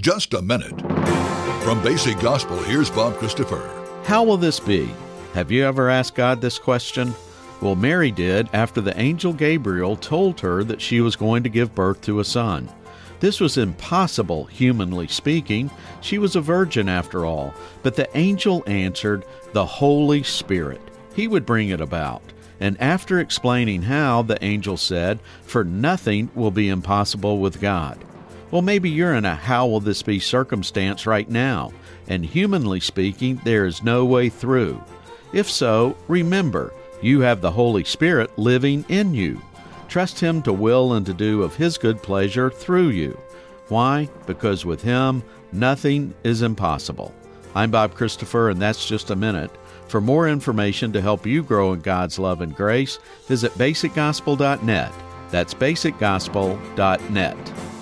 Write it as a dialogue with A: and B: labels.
A: just a minute. From Basic Gospel, here's Bob Christopher.
B: How will this be? Have you ever asked God this question? Well, Mary did after the angel Gabriel told her that she was going to give birth to a son. This was impossible, humanly speaking. She was a virgin after all. But the angel answered, the Holy Spirit. He would bring it about. And after explaining how, the angel said, for nothing will be impossible with God. Well, maybe you're in a how will this be circumstance right now, and humanly speaking, there is no way through. If so, remember, you have the Holy Spirit living in you. Trust Him to will and to do of His good pleasure through you. Why? Because with Him, nothing is impossible. I'm Bob Christopher, and that's just a minute. For more information to help you grow in God's love and grace, visit basicgospel.net. That's basicgospel.net.